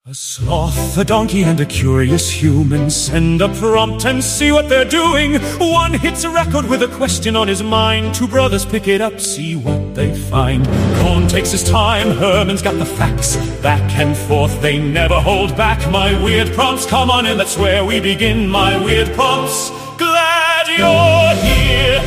A sloth, a donkey, and a curious human send a prompt and see what they're doing. One hits a record with a question on his mind. Two brothers pick it up, see what they find. Cohn takes his time, Herman's got the facts. Back and forth, they never hold back. My weird prompts, come on in, that's where we begin. My weird prompts, glad you're here.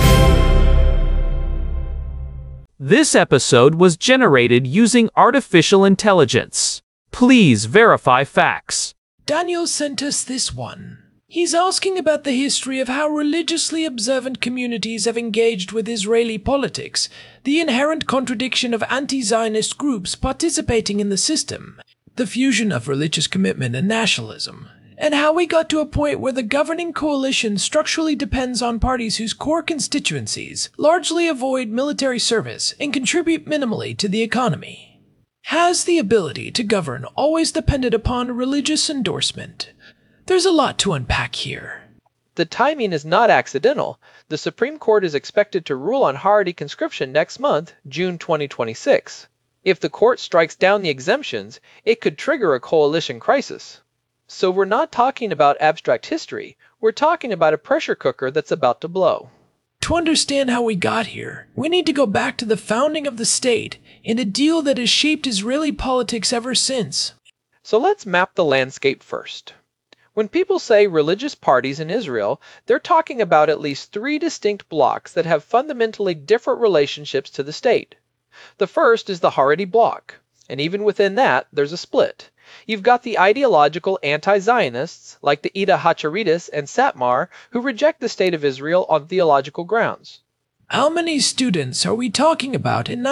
This episode was generated using artificial intelligence. Please verify facts. Daniel sent us this one. He's asking about the history of how religiously observant communities have engaged with Israeli politics, the inherent contradiction of anti-Zionist groups participating in the system, the fusion of religious commitment and nationalism, and how we got to a point where the governing coalition structurally depends on parties whose core constituencies largely avoid military service and contribute minimally to the economy. Has the ability to govern always depended upon religious endorsement? There's a lot to unpack here. The timing is not accidental. The Supreme Court is expected to rule on Haredi conscription next month, June 2026. If the court strikes down the exemptions, it could trigger a coalition crisis. So we're not talking about abstract history, we're talking about a pressure cooker that's about to blow. To understand how we got here, we need to go back to the founding of the state and a deal that has shaped Israeli politics ever since. So let's map the landscape first. When people say religious parties in Israel, they're talking about at least three distinct blocs that have fundamentally different relationships to the state. The first is the Haredi bloc, and even within that, there's a split. You've got the ideological anti-Zionists, like the Ida Hacharidis and Satmar, who reject the state of Israel on theological grounds. How many students are we talking about in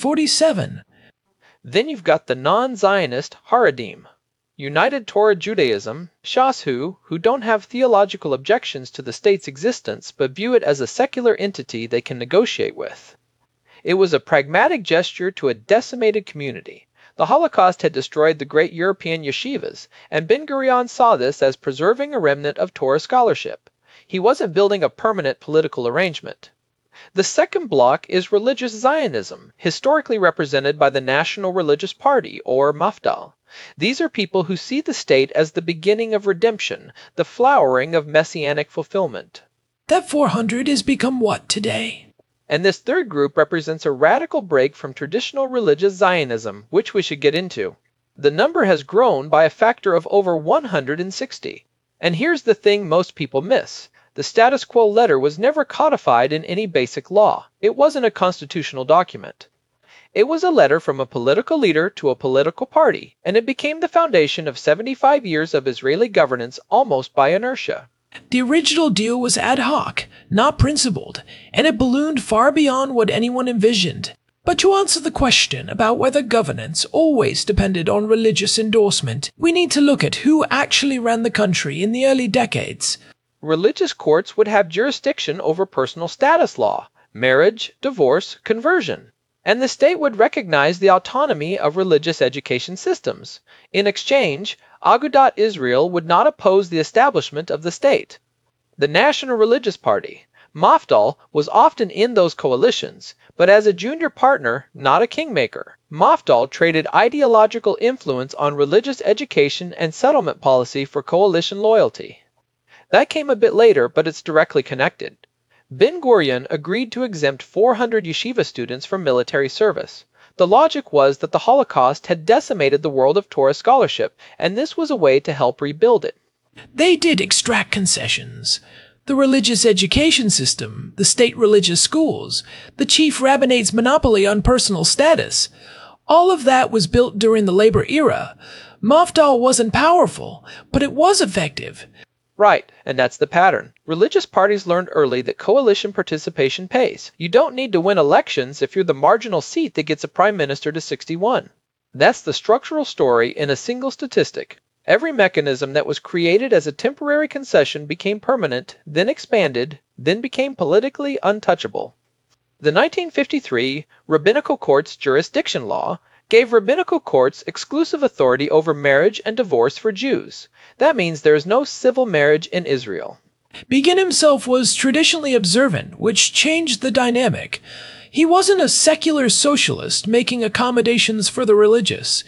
1947? Then you've got the non-Zionist Haredim, United Torah Judaism, Shasu, who don't have theological objections to the state's existence but view it as a secular entity they can negotiate with. It was a pragmatic gesture to a decimated community. The Holocaust had destroyed the great European yeshivas, and Ben-Gurion saw this as preserving a remnant of Torah scholarship. He wasn't building a permanent political arrangement. The second bloc is religious Zionism, historically represented by the National Religious Party, or Mafdal. These are people who see the state as the beginning of redemption, the flowering of messianic fulfillment. That 400 has become what today? And this third group represents a radical break from traditional religious Zionism, which we should get into. The number has grown by a factor of over 160. And here's the thing most people miss. The status quo letter was never codified in any basic law. It wasn't a constitutional document. It was a letter from a political leader to a political party, and it became the foundation of 75 years of Israeli governance almost by inertia. The original deal was ad hoc, not principled, and it ballooned far beyond what anyone envisioned. But to answer the question about whether governance always depended on religious endorsement, we need to look at who actually ran the country in the early decades. Religious courts would have jurisdiction over personal status law, marriage, divorce, conversion. And the state would recognize the autonomy of religious education systems. In exchange, Agudat Israel would not oppose the establishment of the state. The National Religious Party, Mafdal, was often in those coalitions, but as a junior partner, not a kingmaker. Mafdal traded ideological influence on religious education and settlement policy for coalition loyalty. That came a bit later, but it's directly connected. Ben-Gurion agreed to exempt 400 yeshiva students from military service. The logic was that the Holocaust had decimated the world of Torah scholarship, and this was a way to help rebuild it. They did extract concessions. The religious education system, the state religious schools, the chief rabbinate's monopoly on personal status. All of that was built during the labor era. Mafdal wasn't powerful, but it was effective. Right, and that's the pattern. Religious parties learned early that coalition participation pays. You don't need to win elections if you're the marginal seat that gets a prime minister to 61. That's the structural story in a single statistic. Every mechanism that was created as a temporary concession became permanent, then expanded, then became politically untouchable. The 1953 Rabbinical Courts Jurisdiction Law gave rabbinical courts exclusive authority over marriage and divorce for Jews. That means there is no civil marriage in Israel. Begin himself was traditionally observant, which changed the dynamic. He wasn't a secular socialist making accommodations for the religious.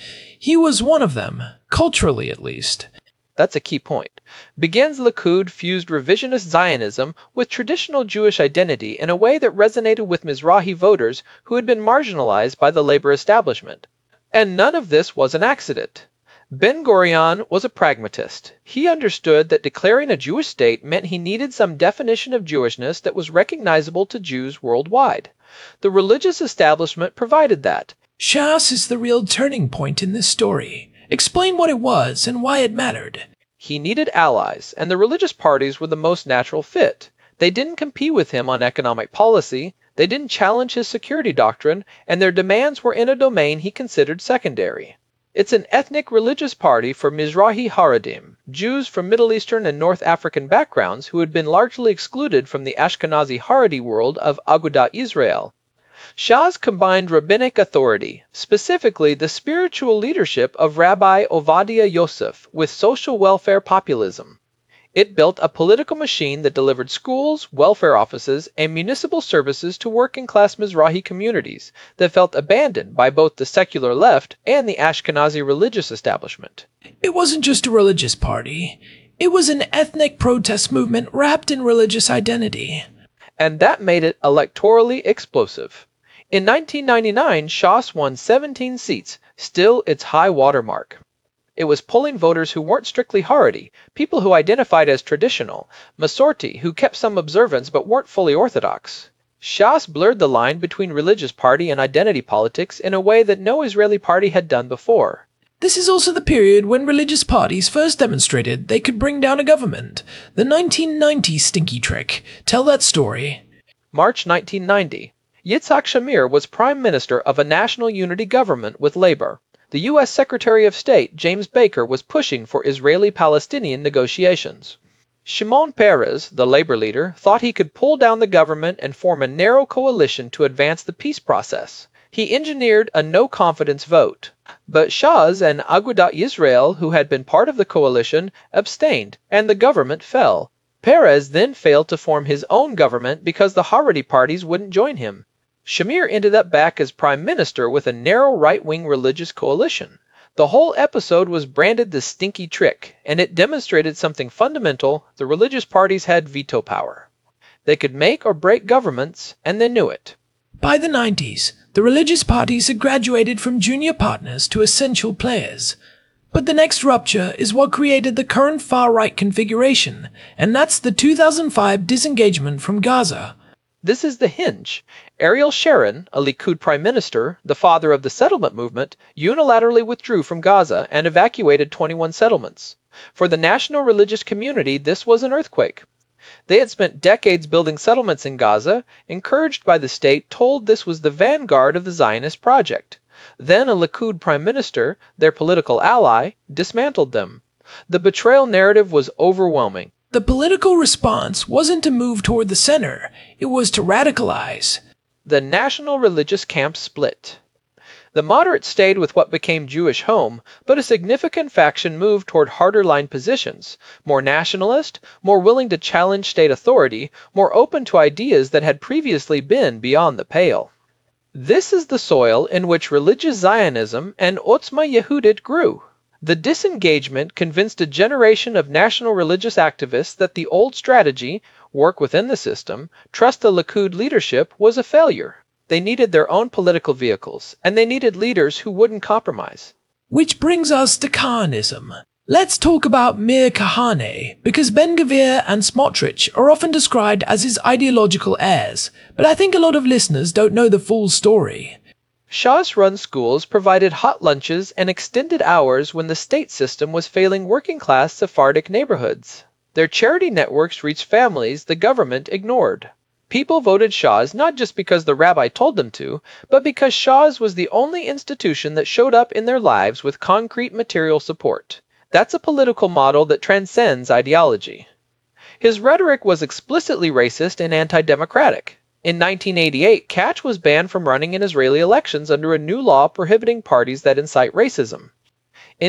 He was one of them, culturally at least. That's a key point. Begin's Likud fused revisionist Zionism with traditional Jewish identity in a way that resonated with Mizrahi voters who had been marginalized by the labor establishment. And none of this was an accident. Ben-Gurion was a pragmatist. He understood that declaring a Jewish state meant he needed some definition of Jewishness that was recognizable to Jews worldwide. The religious establishment provided that. Shas is the real turning point in this story. Explain what it was and why it mattered. He needed allies, and the religious parties were the most natural fit. They didn't compete with him on economic policy, they didn't challenge his security doctrine, and their demands were in a domain he considered secondary. It's an ethnic religious party for Mizrahi Haredim, Jews from Middle Eastern and North African backgrounds who had been largely excluded from the Ashkenazi Haredi world of Agudat Israel. Shas combined rabbinic authority, specifically the spiritual leadership of Rabbi Ovadia Yosef, with social welfare populism. It built a political machine that delivered schools, welfare offices, and municipal services to working-class Mizrahi communities that felt abandoned by both the secular left and the Ashkenazi religious establishment. It wasn't just a religious party. It was an ethnic protest movement wrapped in religious identity. And that made it electorally explosive. In 1999, Shas won 17 seats, still its high watermark. It was pulling voters who weren't strictly Haredi, people who identified as traditional, Masorti, who kept some observance but weren't fully Orthodox. Shas blurred the line between religious party and identity politics in a way that no Israeli party had done before. This is also the period when religious parties first demonstrated they could bring down a government. The 1990 stinky trick. Tell that story. March 1990. Yitzhak Shamir was prime minister of a national unity government with Labor. The U.S. Secretary of State, James Baker, was pushing for Israeli-Palestinian negotiations. Shimon Peres, the labor leader, thought he could pull down the government and form a narrow coalition to advance the peace process. He engineered a no-confidence vote. But Shas and Agudat Yisrael, who had been part of the coalition, abstained, and the government fell. Peres then failed to form his own government because the Haredi parties wouldn't join him. Shamir ended up back as prime minister with a narrow right-wing religious coalition. The whole episode was branded the stinky trick, and it demonstrated something fundamental: the religious parties had veto power. They could make or break governments, and they knew it. By the 90s, the religious parties had graduated from junior partners to essential players. But the next rupture is what created the current far-right configuration, and that's the 2005 disengagement from Gaza. This is the hinge. Ariel Sharon, a Likud prime minister, the father of the settlement movement, unilaterally withdrew from Gaza and evacuated 21 settlements. For the national religious community, this was an earthquake. They had spent decades building settlements in Gaza, encouraged by the state, told this was the vanguard of the Zionist project. Then a Likud prime minister, their political ally, dismantled them. The betrayal narrative was overwhelming. The political response wasn't to move toward the center, it was to radicalize. The national religious camp split. The moderates stayed with what became Jewish home, but a significant faction moved toward harder-line positions, more nationalist, more willing to challenge state authority, more open to ideas that had previously been beyond the pale. This is the soil in which religious Zionism and Otzma Yehudit grew. The disengagement convinced a generation of national religious activists that the old strategy, work within the system, trust the Likud leadership, was a failure. They needed their own political vehicles, and they needed leaders who wouldn't compromise. Which brings us to Kahanism. Let's talk about Meir Kahane, because Ben-Gvir and Smotrich are often described as his ideological heirs, but I think a lot of listeners don't know the full story. Shas-run schools provided hot lunches and extended hours when the state system was failing working-class Sephardic neighborhoods. Their charity networks reached families the government ignored. People voted Shas not just because the rabbi told them to, but because Shas was the only institution that showed up in their lives with concrete material support. That's a political model that transcends ideology. His rhetoric was explicitly racist and anti-democratic. In 1988, Katz was banned from running in Israeli elections under a new law prohibiting parties that incite racism. In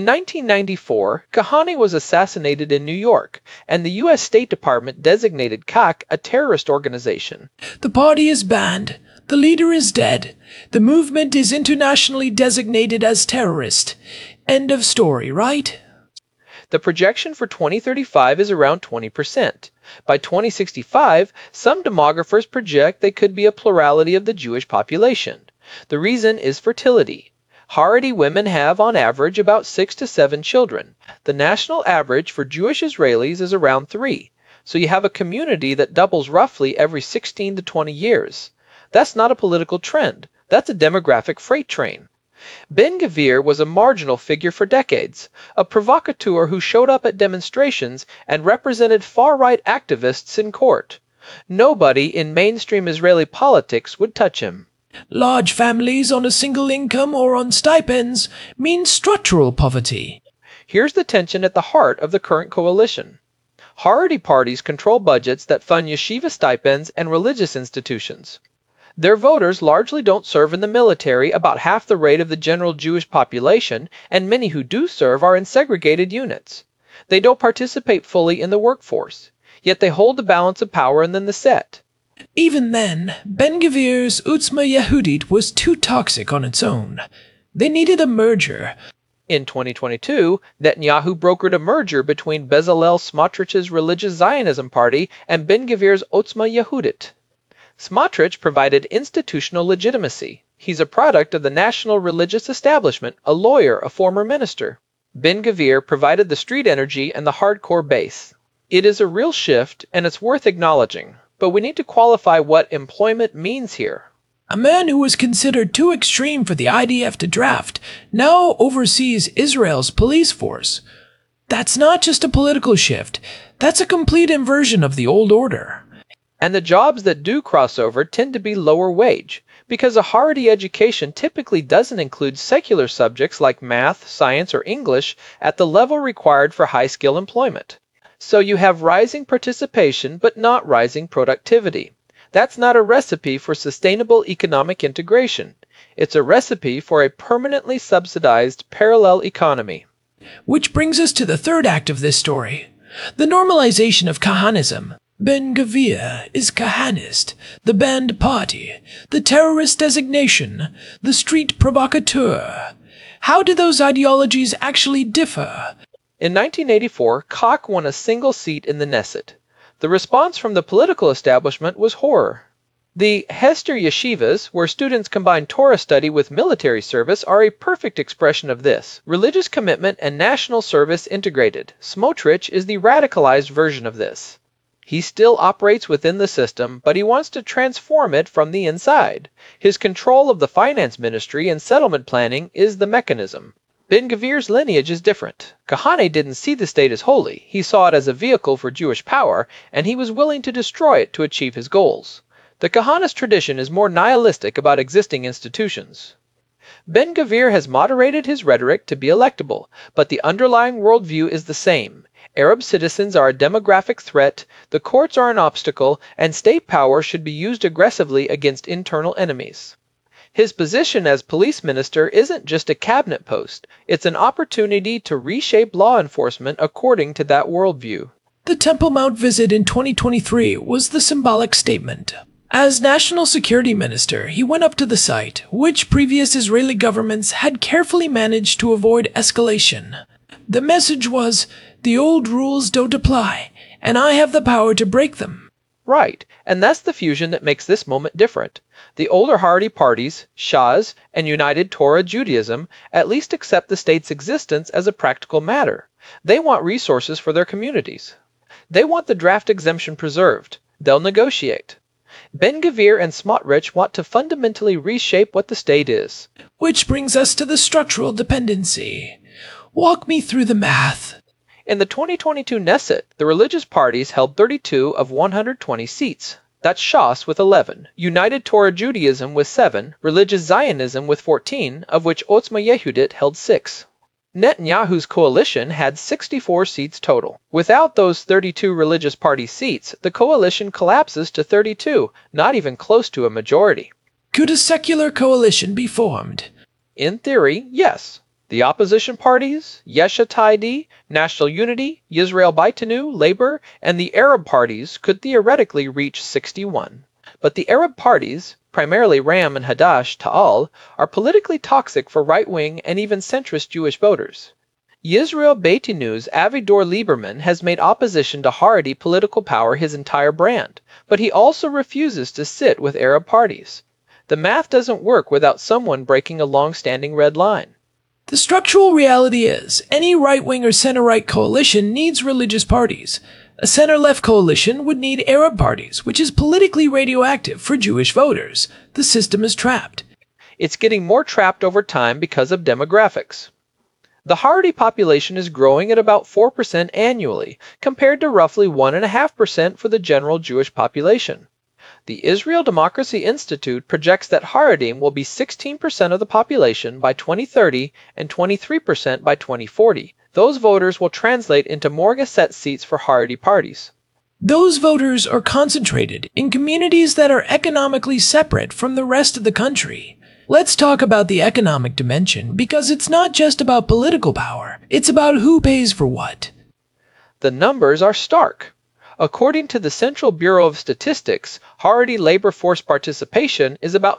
1994, Kahane was assassinated in New York, and the U.S. State Department designated CAC a terrorist organization. The party is banned. The leader is dead. The movement is internationally designated as terrorist. End of story, right? The projection for 2035 is around 20%. By 2065, some demographers project they could be a plurality of the Jewish population. The reason is fertility. Haredi women have, on average, about 6 to 7 children. The national average for Jewish Israelis is around 3. So you have a community that doubles roughly every 16 to 20 years. That's not a political trend. That's a demographic freight train. Ben-Gvir was a marginal figure for decades, a provocateur who showed up at demonstrations and represented far-right activists in court. Nobody in mainstream Israeli politics would touch him. Large families on a single income or on stipends mean structural poverty. Here's the tension at the heart of the current coalition. Haredi parties control budgets that fund yeshiva stipends and religious institutions. Their voters largely don't serve in the military, about half the rate of the general Jewish population, and many who do serve are in segregated units. They don't participate fully in the workforce, yet they hold the balance of power in the Knesset. Even then, Ben-Gvir's Utzma Yehudit was too toxic on its own. They needed a merger. In 2022, Netanyahu brokered a merger between Bezalel Smotrich's Religious Zionism Party and Ben-Gvir's Otzma Yehudit. Smotrich provided institutional legitimacy. He's a product of the national religious establishment, a lawyer, a former minister. Ben-Gvir provided the street energy and the hardcore base. It is a real shift, and it's worth acknowledging. But we need to qualify what employment means here. A man who was considered too extreme for the IDF to draft now oversees Israel's police force. That's not just a political shift. That's a complete inversion of the old order. And the jobs that do cross over tend to be lower wage, because a Haredi education typically doesn't include secular subjects like math, science, or English at the level required for high-skill employment. So you have rising participation but not rising productivity. That's not a recipe for sustainable economic integration. It's a recipe for a permanently subsidized parallel economy. Which brings us to the third act of this story, the normalization of Kahanism. Ben-Gvir is Kahanist, the banned party, the terrorist designation, the street provocateur. How do those ideologies actually differ? In 1984, Koch won a single seat in the Knesset. The response from the political establishment was horror. The Hester yeshivas, where students combine Torah study with military service, are a perfect expression of this. Religious commitment and national service integrated. Smotrich is the radicalized version of this. He still operates within the system, but he wants to transform it from the inside. His control of the finance ministry and settlement planning is the mechanism. Ben-Gvir's lineage is different. Kahane didn't see the state as holy. He saw it as a vehicle for Jewish power, and he was willing to destroy it to achieve his goals. The Kahanist tradition is more nihilistic about existing institutions. Ben-Gvir has moderated his rhetoric to be electable, but the underlying worldview is the same. Arab citizens are a demographic threat, the courts are an obstacle, and state power should be used aggressively against internal enemies. His position as police minister isn't just a cabinet post, it's an opportunity to reshape law enforcement according to that worldview. The Temple Mount visit in 2023 was the symbolic statement. As National Security Minister, he went up to the site, which previous Israeli governments had carefully managed to avoid escalation. The message was, the old rules don't apply, and I have the power to break them. Right, and that's the fusion that makes this moment different. The older Haredi parties, Shas, and United Torah Judaism at least accept the state's existence as a practical matter. They want resources for their communities. They want the draft exemption preserved. They'll negotiate. Ben-Gvir and Smotrich want to fundamentally reshape what the state is. Which brings us to the structural dependency. Walk me through the math. In the 2022 Knesset, the religious parties held 32 of 120 seats. That's Shas with 11, United Torah Judaism with 7, Religious Zionism with 14, of which Otzma Yehudit held 6. Netanyahu's coalition had 64 seats total. Without those 32 religious party seats, the coalition collapses to 32, not even close to a majority. Could a secular coalition be formed? In theory, yes. The opposition parties, Yesh Atidi, National Unity, Yisrael Beitenu, Labor, and the Arab parties could theoretically reach 61. But the Arab parties, primarily Ram and Hadash Ta'al, are politically toxic for right-wing and even centrist Jewish voters. Yisrael Beiti News' Avigdor Lieberman has made opposition to Haredi political power his entire brand, but he also refuses to sit with Arab parties. The math doesn't work without someone breaking a long-standing red line. The structural reality is, any right-wing or center-right coalition needs religious parties. A center-left coalition would need Arab parties, which is politically radioactive for Jewish voters. The system is trapped. It's getting more trapped over time because of demographics. The Haredi population is growing at about 4% annually, compared to roughly 1.5% for the general Jewish population. The Israel Democracy Institute projects that Haredim will be 16% of the population by 2030 and 23% by 2040. Those voters will translate into more Knesset seats for Haredi parties. Those voters are concentrated in communities that are economically separate from the rest of the country. Let's talk about the economic dimension, because it's not just about political power, it's about who pays for what. The numbers are stark. According to the Central Bureau of Statistics, Haredi labor force participation is about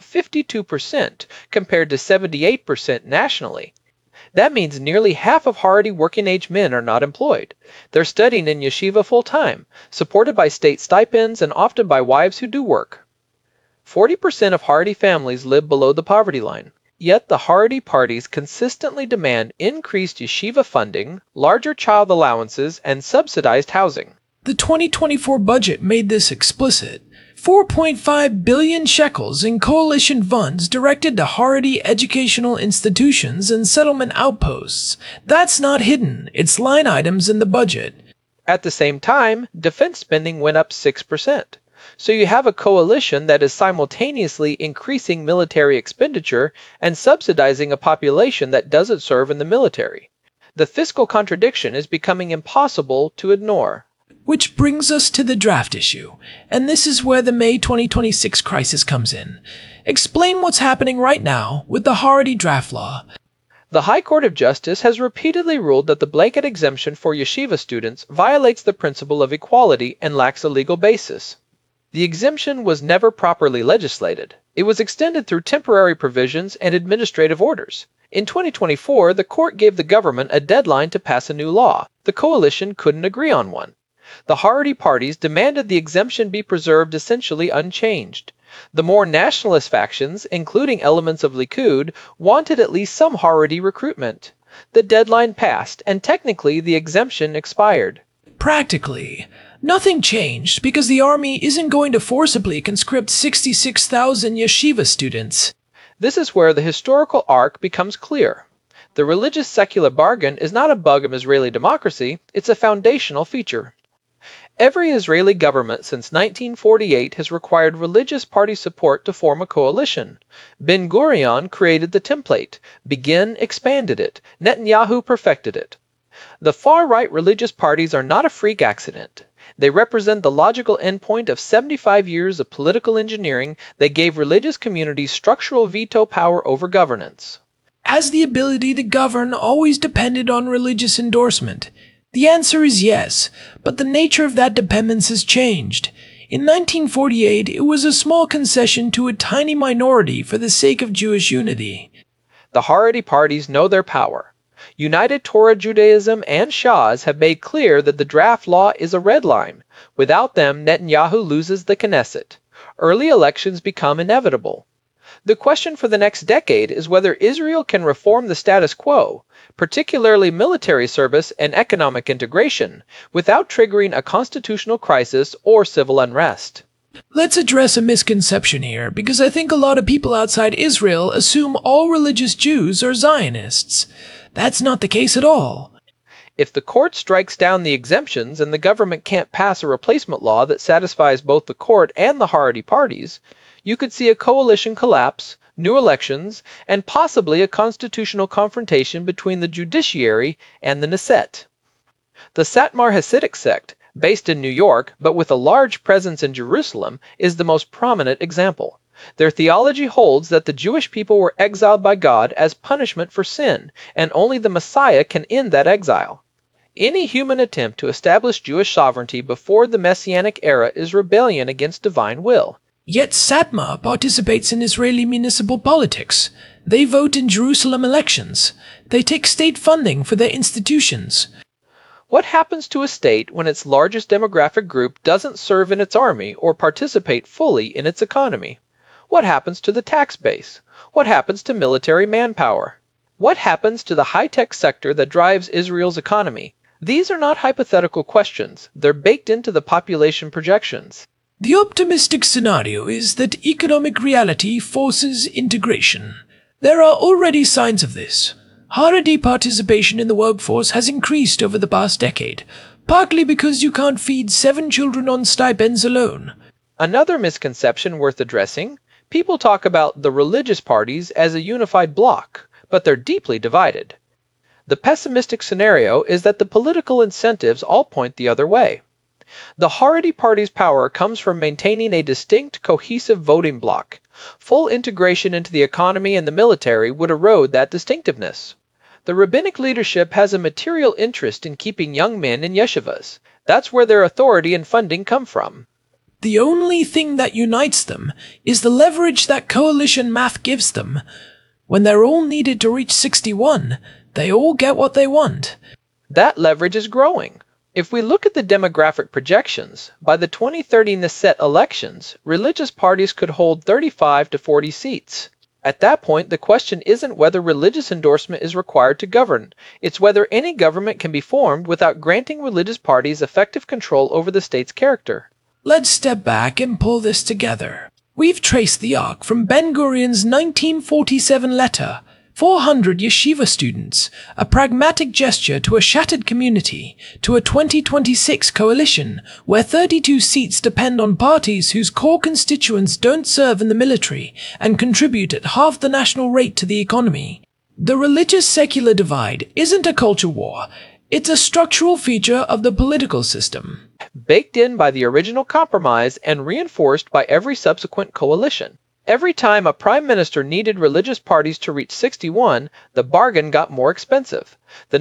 52% compared to 78% nationally. That means nearly half of Haredi working-age men are not employed. They're studying in yeshiva full-time, supported by state stipends and often by wives who do work. 40% of Haredi families live below the poverty line. Yet the Haredi parties consistently demand increased yeshiva funding, larger child allowances, and subsidized housing. The 2024 budget made this explicit. 4.5 billion shekels in coalition funds directed to Haredi educational institutions and settlement outposts. That's not hidden, it's line items in the budget. At the same time, defense spending went up 6%. So you have a coalition that is simultaneously increasing military expenditure and subsidizing a population that doesn't serve in the military. The fiscal contradiction is becoming impossible to ignore. Which brings us to the draft issue, and this is where the May 2026 crisis comes in. Explain what's happening right now with the Haredi draft law. The High Court of Justice has repeatedly ruled that the blanket exemption for yeshiva students violates the principle of equality and lacks a legal basis. The exemption was never properly legislated. It was extended through temporary provisions and administrative orders. In 2024, the court gave the government a deadline to pass a new law. The coalition couldn't agree on one. The Haredi parties demanded the exemption be preserved essentially unchanged. The more nationalist factions, including elements of Likud, wanted at least some Haredi recruitment. The deadline passed, and technically the exemption expired. Practically, nothing changed because the army isn't going to forcibly conscript 66,000 yeshiva students. This is where the historical arc becomes clear. The religious-secular bargain is not a bug of Israeli democracy, it's a foundational feature. Every Israeli government since 1948 has required religious party support to form a coalition. Ben-Gurion created the template. Begin expanded it. Netanyahu perfected it. The far-right religious parties are not a freak accident. They represent the logical endpoint of 75 years of political engineering that gave religious communities structural veto power over governance. Has the ability to govern always depended on religious endorsement? The answer is yes, but the nature of that dependence has changed. In 1948, it was a small concession to a tiny minority for the sake of Jewish unity. The Haredi parties know their power. United Torah Judaism and Shas have made clear that the draft law is a red line. Without them, Netanyahu loses the Knesset. Early elections become inevitable. The question for the next decade is whether Israel can reform the status quo, particularly military service and economic integration, without triggering a constitutional crisis or civil unrest. Let's address a misconception here, because I think a lot of people outside Israel assume all religious Jews are Zionists. That's not the case at all. If the court strikes down the exemptions and the government can't pass a replacement law that satisfies both the court and the Haredi parties, you could see a coalition collapse, new elections, and possibly a constitutional confrontation between the judiciary and the Knesset. The Satmar Hasidic sect, based in New York but with a large presence in Jerusalem, is the most prominent example. Their theology holds that the Jewish people were exiled by God as punishment for sin, and only the Messiah can end that exile. Any human attempt to establish Jewish sovereignty before the Messianic era is rebellion against divine will. Yet Satmar participates in Israeli municipal politics. They vote in Jerusalem elections. They take state funding for their institutions. What happens to a state when its largest demographic group doesn't serve in its army or participate fully in its economy? What happens to the tax base? What happens to military manpower? What happens to the high-tech sector that drives Israel's economy? These are not hypothetical questions. They're baked into the population projections. The optimistic scenario is that economic reality forces integration. There are already signs of this. Haredi participation in the workforce has increased over the past decade, partly because you can't feed 7 children on stipends alone. Another misconception worth addressing: people talk about the religious parties as a unified bloc, but they're deeply divided. The pessimistic scenario is that the political incentives all point the other way. The Haredi party's power comes from maintaining a distinct, cohesive voting bloc. Full integration into the economy and the military would erode that distinctiveness. The rabbinic leadership has a material interest in keeping young men in yeshivas. That's where their authority and funding come from. The only thing that unites them is the leverage that coalition math gives them. When they're all needed to reach 61, they all get what they want. That leverage is growing. If we look at the demographic projections, by the 2030 Knesset elections, religious parties could hold 35 to 40 seats. At that point, the question isn't whether religious endorsement is required to govern. It's whether any government can be formed without granting religious parties effective control over the state's character. Let's step back and pull this together. We've traced the arc from Ben-Gurion's 1947 letter, 400 yeshiva students, a pragmatic gesture to a shattered community, to a 2026 coalition where 32 seats depend on parties whose core constituents don't serve in the military and contribute at half the national rate to the economy. The religious-secular divide isn't a culture war. It's a structural feature of the political system, baked in by the original compromise and reinforced by every subsequent coalition. Every time a prime minister needed religious parties to reach 61, the bargain got more expensive. The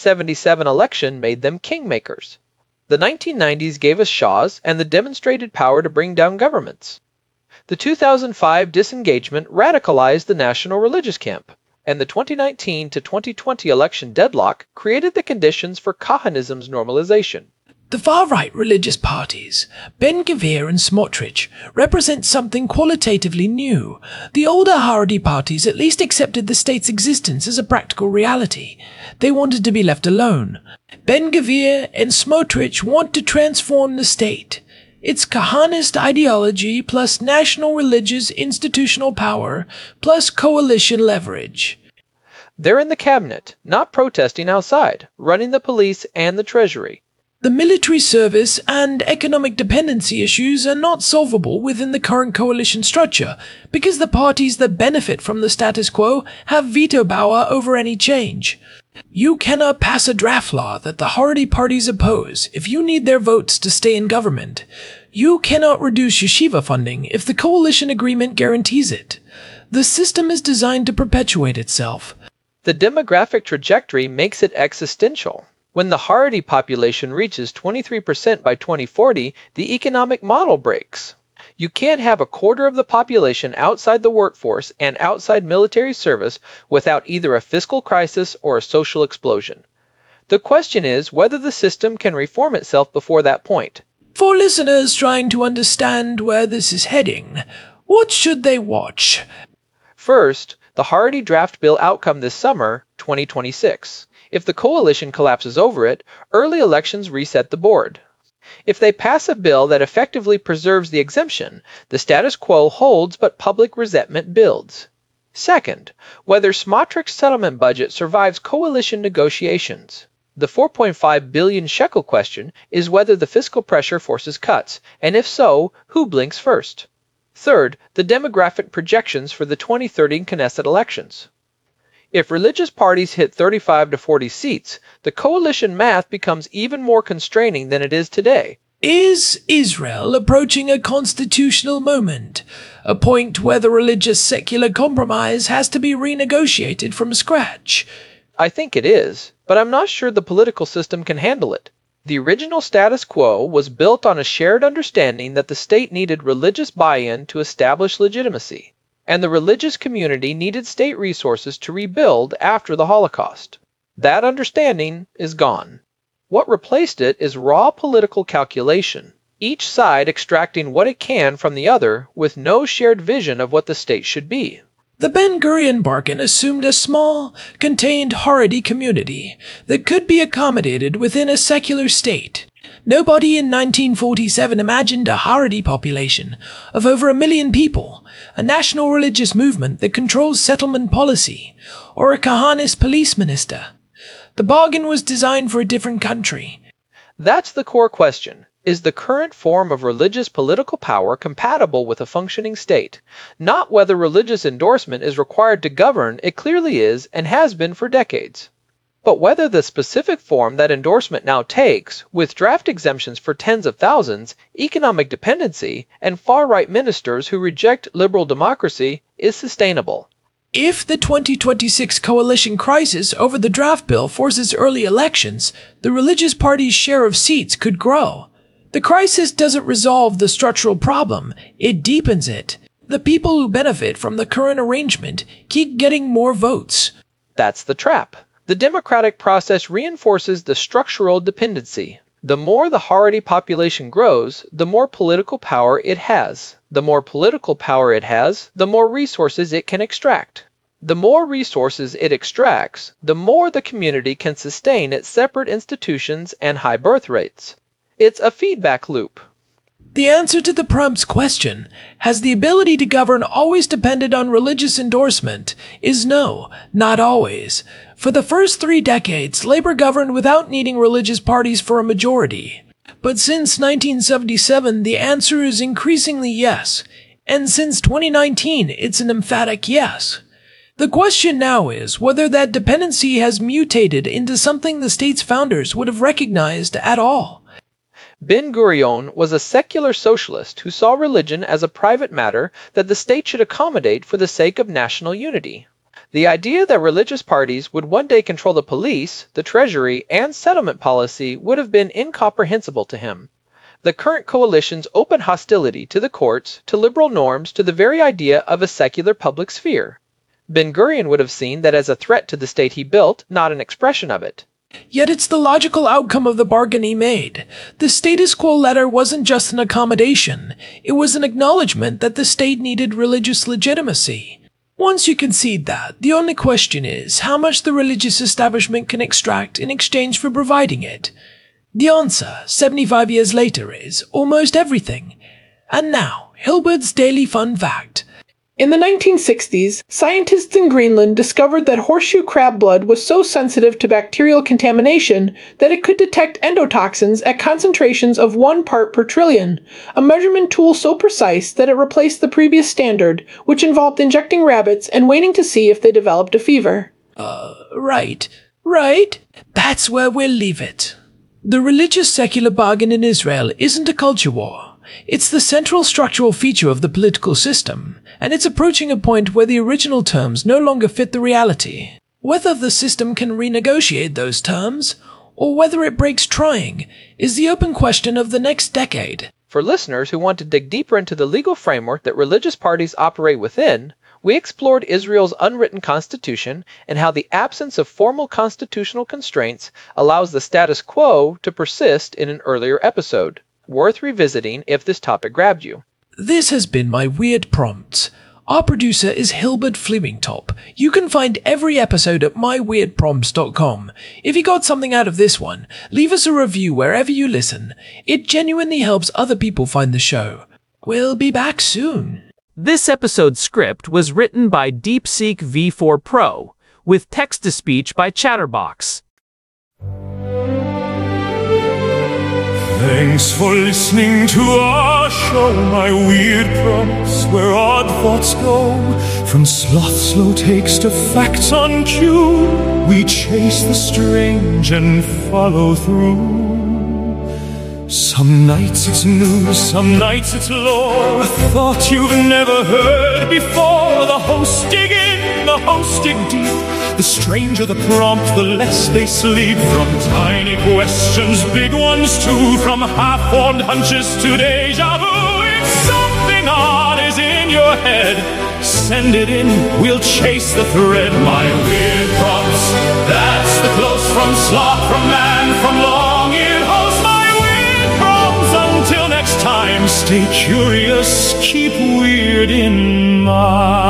1977 election made them kingmakers. The 1990s gave us shahs and the demonstrated power to bring down governments. The 2005 disengagement radicalized the national religious camp, and the 2019 to 2020 election deadlock created the conditions for Kahanism's normalization. The far-right religious parties, Ben-Gvir and Smotrich, represent something qualitatively new. The older Haredi parties at least accepted the state's existence as a practical reality. They wanted to be left alone. Ben-Gvir and Smotrich want to transform the state. It's Kahanist ideology plus national religious institutional power plus coalition leverage. They're in the cabinet, not protesting outside, running the police and the treasury. The military service and economic dependency issues are not solvable within the current coalition structure because the parties that benefit from the status quo have veto power over any change. You cannot pass a draft law that the Haredi parties oppose if you need their votes to stay in government. You cannot reduce yeshiva funding if the coalition agreement guarantees it. The system is designed to perpetuate itself. The demographic trajectory makes it existential. When the Haredi population reaches 23% by 2040, the economic model breaks. You can't have a quarter of the population outside the workforce and outside military service without either a fiscal crisis or a social explosion. The question is whether the system can reform itself before that point. For listeners trying to understand where this is heading, what should they watch? First, the Haredi draft bill outcome this summer, 2026. If the coalition collapses over it, early elections reset the board. If they pass a bill that effectively preserves the exemption, the status quo holds but public resentment builds. Second, whether Smotrich's settlement budget survives coalition negotiations. The 4.5 billion shekel question is whether the fiscal pressure forces cuts, and if so, who blinks first. Third, the demographic projections for the 2030 Knesset elections. If religious parties hit 35 to 40 seats, the coalition math becomes even more constraining than it is today. Is Israel approaching a constitutional moment? A point where the religious-secular compromise has to be renegotiated from scratch? I think it is, but I'm not sure the political system can handle it. The original status quo was built on a shared understanding that the state needed religious buy-in to establish legitimacy, and the religious community needed state resources to rebuild after the Holocaust. That understanding is gone. What replaced it is raw political calculation, each side extracting what it can from the other with no shared vision of what the state should be. The Ben-Gurion bargain assumed a small, contained Haredi community that could be accommodated within a secular state. Nobody in 1947 imagined a Haredi population of over 1 million people, a national religious movement that controls settlement policy, or a Kahanist police minister. The bargain was designed for a different country. That's the core question. Is the current form of religious political power compatible with a functioning state? Not whether religious endorsement is required to govern, it clearly is and has been for decades. But whether the specific form that endorsement now takes, with draft exemptions for tens of thousands, economic dependency, and far-right ministers who reject liberal democracy, is sustainable. If the 2026 coalition crisis over the draft bill forces early elections, the religious party's share of seats could grow. The crisis doesn't resolve the structural problem, it deepens it. The people who benefit from the current arrangement keep getting more votes. That's the trap. The democratic process reinforces the structural dependency. The more the Haredi population grows, the more political power it has. The more political power it has, the more resources it can extract. The more resources it extracts, the more the community can sustain its separate institutions and high birth rates. It's a feedback loop. The answer to the prompt's question, has the ability to govern always depended on religious endorsement, is no, not always. For the first 3 decades, Labor governed without needing religious parties for a majority. But since 1977, the answer is increasingly yes. And since 2019, it's an emphatic yes. The question now is whether that dependency has mutated into something the state's founders would have recognized at all. Ben-Gurion was a secular socialist who saw religion as a private matter that the state should accommodate for the sake of national unity. The idea that religious parties would one day control the police, the treasury, and settlement policy would have been incomprehensible to him. The current coalition's open hostility to the courts, to liberal norms, to the very idea of a secular public sphere. Ben-Gurion would have seen that as a threat to the state he built, not an expression of it. Yet it's the logical outcome of the bargain he made. The status quo letter wasn't just an accommodation. It was an acknowledgement that the state needed religious legitimacy. Once you concede that, the only question is how much the religious establishment can extract in exchange for providing it. The answer, 75 years later, is almost everything. And now, Hilbert's Daily Fun Fact. In the 1960s, scientists in Greenland discovered that horseshoe crab blood was so sensitive to bacterial contamination that it could detect endotoxins at concentrations of 1 part per trillion, a measurement tool so precise that it replaced the previous standard, which involved injecting rabbits and waiting to see if they developed a fever. Right. That's where we'll leave it. The religious-secular bargain in Israel isn't a culture war. It's the central structural feature of the political system, and it's approaching a point where the original terms no longer fit the reality. Whether the system can renegotiate those terms, or whether it breaks trying, is the open question of the next decade. For listeners who want to dig deeper into the legal framework that religious parties operate within, we explored Israel's unwritten constitution and how the absence of formal constitutional constraints allows the status quo to persist in an earlier episode. Worth revisiting if this topic grabbed you. This has been my Weird Prompts. Our producer is Hilbert Flemingtop. You can find every episode at myweirdprompts.com. If you got something out of this one, leave us a review wherever you listen. It genuinely helps other people find the show. We'll be back soon. This episode's script was written by DeepSeek V4 Pro, with text-to-speech by Chatterbox. Thanks for listening to our show, My Weird Prompts, where odd thoughts go. From sloth slow takes to facts on cue, we chase the strange and follow through. Some nights it's news, some nights it's lore, a thought you've never heard before. The hosts dig in, the hosts dig deep, The stranger the prompt, the less they sleep. From tiny questions, big ones too. From half-formed hunches to deja vu. If something odd is in your head, send it in, we'll chase the thread. My weird prompts, that's the close from sloth, from man, from long-eared host. My weird prompts, until next time, stay curious, keep weird in mind.